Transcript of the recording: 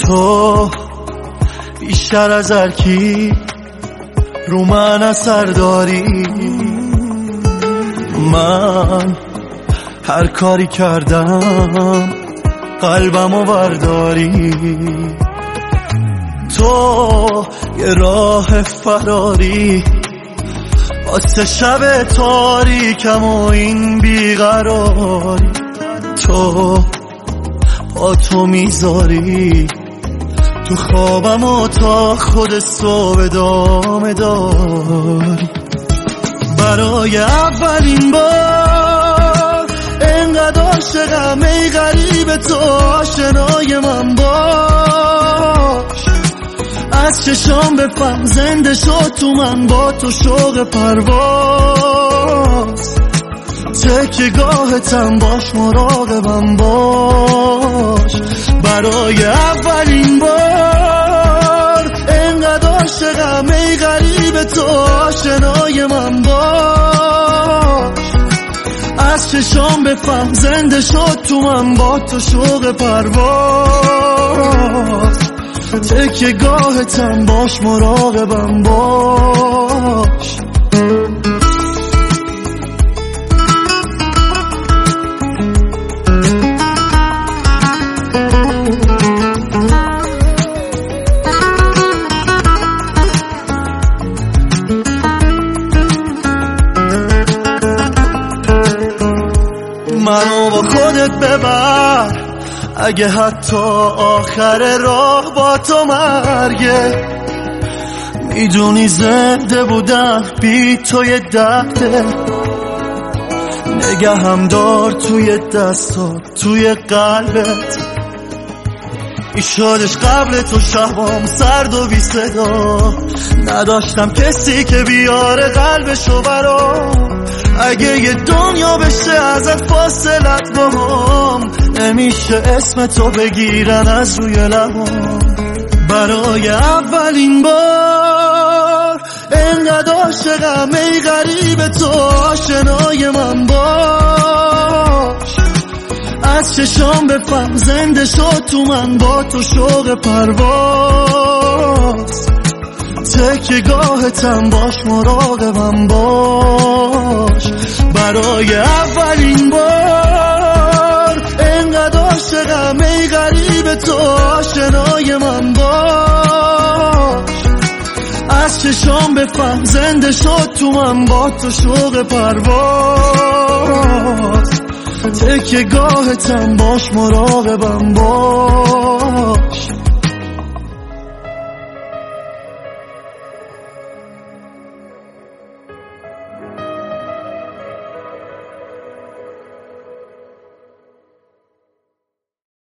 تو بیشتر از هر کی رو من اثر داری. من هر کاری کردم قلبمو برداری. تو یه راه فراری واسه شب تاریکم و این بیقراری. تو با تو میذاری تو خوابم و تا خود صبح ادامه داری. برای اولین بار انقدر عاشقم ای غریب تو آشنای من باش. از چشام بفهم زنده شد تو من با تو شوق پرواز. تکیه‌گاهتم باش مراقبم باش. برای اولین بار انقدر عاشقم ای غریب تو آشنای من باش. از چشام بفهم زنده شد تو من با تو شوق پرواز. تکیه‌گاهتم باش مراقبم باش. منو با خودت ببر اگه حتی آخر راه با تو مرگه. میدونی زنده بودن بی توی درده. نگهم دار توی دستات توی قلبت. ایشادش قبل تو شبام سرد و بی صدا. نداشتم کسی که بیاره قلبشو برام. اگه یه دنیا بشه ازت فاصلت باهم نمیشه اسم تو بگیرن از روی لبام. برای اولین بار انقدر عاشقم ای غریب تو آشنای من باش. از چشام بفهم زنده شد تو من با تو شوق پرواز. تکیه‌گاهتم باش مراقبم باش. برای اولین بار انقدر عاشقم ای غریب تو آشنای من باش. از چشام بفهم زنده شد تو من با تو شوق پرواز. تکیه‌گاهتم باش مراقبم باش.